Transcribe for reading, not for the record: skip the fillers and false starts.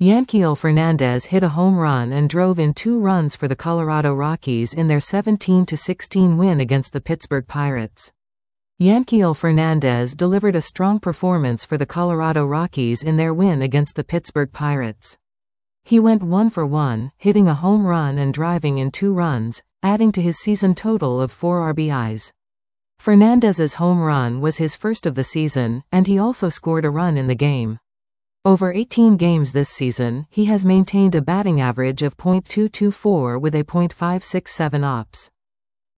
Yanquiel Fernandez hit a home run and drove in 2 runs for the Colorado Rockies in their 17-16 win against the Pittsburgh Pirates. Yanquiel Fernandez delivered a strong performance for the Colorado Rockies in their win against the Pittsburgh Pirates. He went 1 for 1, hitting a home run and driving in 2 runs, adding to his season total of 4 RBIs. Fernandez's home run was his first of the season, and he also scored a run in the game. Over 18 games this season, he has maintained a batting average of .224 with a .567 OPS.